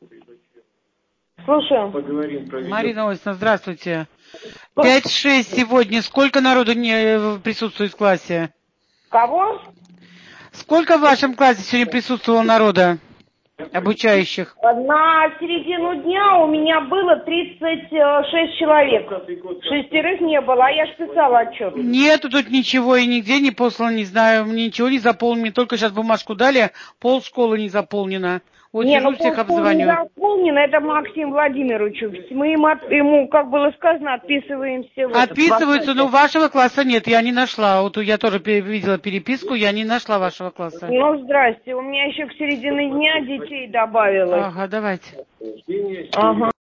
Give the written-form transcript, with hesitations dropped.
Слушаю. Марина Осина, здравствуйте. 5-6 сегодня. Сколько народу не присутствует в классе? Кого? Сколько в вашем классе сегодня присутствовало народа, обучающих? На середину дня у меня было 36 человек. 6 не было, а я ж писала отчет. Нету тут ничего, и нигде не послано, не знаю, мне ничего не заполнено. Мне только сейчас бумажку дали, полшколы не заполнено. Вот Не, сижу, ну всех полшколы не обзваниваю. заполнено, это Максим Владимировичу. Мы ему, как было сказано, отписываемся в Отписываются, но WhatsApp. вашего класса нет, я не нашла. Вот я тоже видела переписку, я не нашла вашего класса. Ну, здрасте, у меня еще к середине дня детей добавилось. Ага, давайте. Ага.